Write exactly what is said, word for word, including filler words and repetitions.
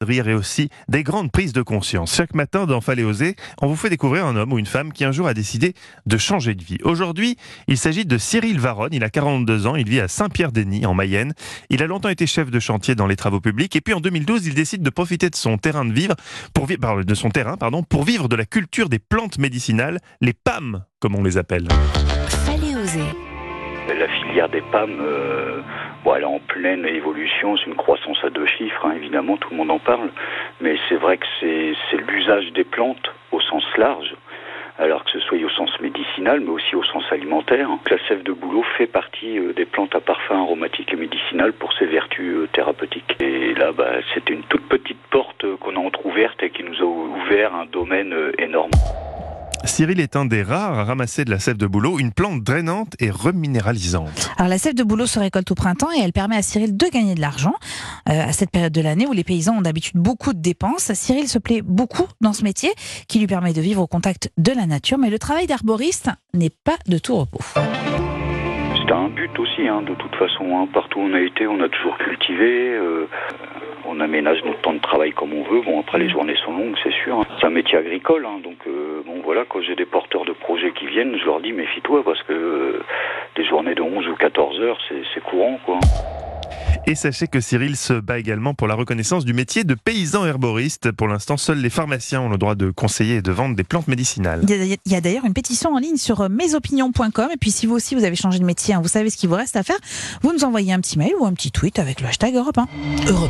de rire et aussi des grandes prises de conscience. Chaque matin dans Fallait oser, on vous fait découvrir un homme ou une femme qui un jour a décidé de changer de vie. Aujourd'hui, il s'agit de Cyril Varronne, il a quarante-deux ans, il vit à Saint-Pierre-d'Enny en Mayenne. Il a longtemps été chef de chantier dans les travaux publics et puis en deux mille douze, il décide de profiter de son terrain de vivre pour vivre de son terrain pardon, pour vivre de la culture des plantes médicinales, les P A M comme on les appelle. Fallait oser. La filière des P A M, euh, bon, elle est en pleine évolution, c'est une croissance à deux chiffres, hein, évidemment, tout le monde en parle, mais c'est vrai que c'est, c'est l'usage des plantes au sens large, alors que ce soit au sens médicinal, mais aussi au sens alimentaire. La sève de bouleau fait partie euh, des plantes à parfum aromatique et médicinal pour ses vertus euh, thérapeutiques. Et là, bah, c'était une toute petite porte euh, qu'on a entrouverte et qui nous a ouvert un domaine euh, énorme. Cyril est un des rares à ramasser de la sève de bouleau, une plante drainante et reminéralisante. Alors la sève de bouleau se récolte au printemps et elle permet à Cyril de gagner de l'argent. Euh, à cette période de l'année où les paysans ont d'habitude beaucoup de dépenses, Cyril se plaît beaucoup dans ce métier qui lui permet de vivre au contact de la nature. Mais le travail d'arboriste n'est pas de tout repos. C'était un but aussi, hein, de toute façon. Hein. Partout où on a été, on a toujours cultivé. Euh, on aménage notre temps de travail comme on veut. Bon, après, les journées sont longues, c'est sûr. Hein. C'est un métier agricole, hein, donc euh, bon, voilà, quand j'ai des porteurs de projets qui viennent, je leur dis méfie-toi parce que euh, des journées de onze ou quatorze heures, c'est, c'est courant, quoi. Et sachez que Cyril se bat également pour la reconnaissance du métier de paysan herboriste. Pour l'instant, seuls les pharmaciens ont le droit de conseiller et de vendre des plantes médicinales. Il y a d'ailleurs une pétition en ligne sur mesopinions point com. Et puis si vous aussi vous avez changé de métier, hein, vous savez ce qu'il vous reste à faire, vous nous envoyez un petit mail ou un petit tweet avec le hashtag Europe un. Europe